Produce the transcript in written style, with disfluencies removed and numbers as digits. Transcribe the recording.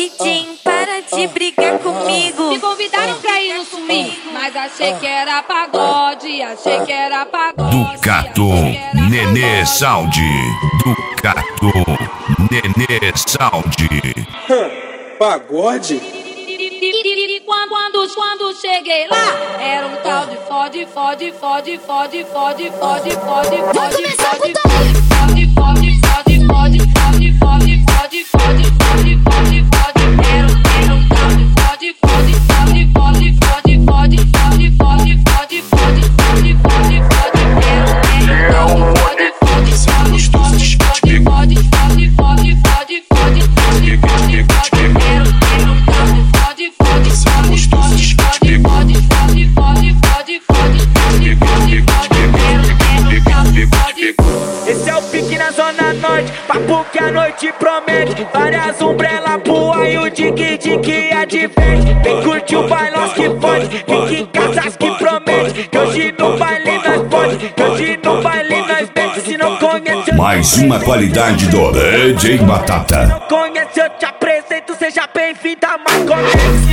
Vitinho, para de brigar comigo. Me convidaram pra ir no swing, mas achei que era pagode, achei que era pagode. Ducato, Nenê Sound. Ducato, Nenê Sound. Pagode? E quando cheguei lá, era um tal de fode. Esse é o pique na zona norte, papo que a noite promete. Várias umbrelas pro ar e o dique adverte. Vem curtir o bailão que pode, fique em casas que promete. Que hoje no baile nós pode, que hoje no baile nós mete. Se não conhece, Mais uma qualidade do DJ Batata. se não conhece eu te apresento, seja bem-vinda a Marconex.